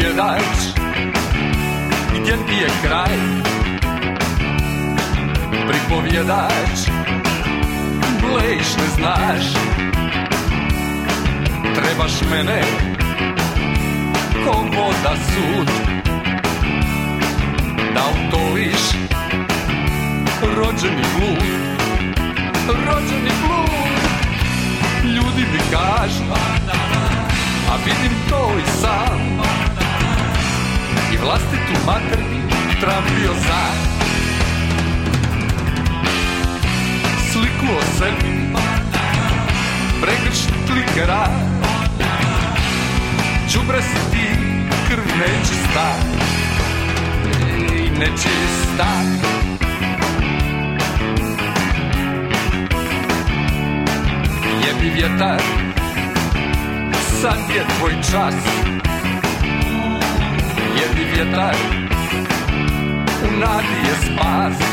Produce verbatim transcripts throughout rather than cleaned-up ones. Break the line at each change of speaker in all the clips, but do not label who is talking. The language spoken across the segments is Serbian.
pripovjedač, gdje ti je kraj? Pripovjedač, blejiš, ne znaš. Trebaš mene ko voda sud, da utoliš rođeni blud, rođeni blud. Ljudi mi kažu, a vidim to i sam, i vlastitu mater trafio sam. Sliku o sebi pregrš klikera, đubre si ti, krv nečista, ej, nečista. Jebi vjetar, sad je tvoj čas. Jebi vjetar, u nadi je spas.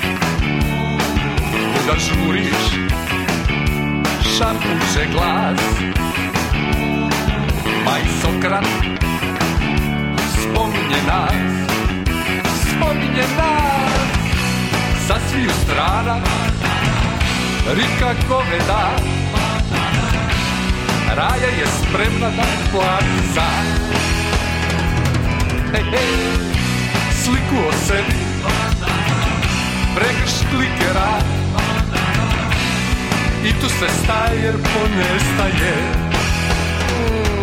Kuda žuriš, šapuće glas. Pa i Sokrat spominje nas, spominje nas. Sa sviju strana rika goveda, raja je spremna da plati za. Hej, hej, sliku o sebi pregrš klikera, i tu se stajer ponestaje.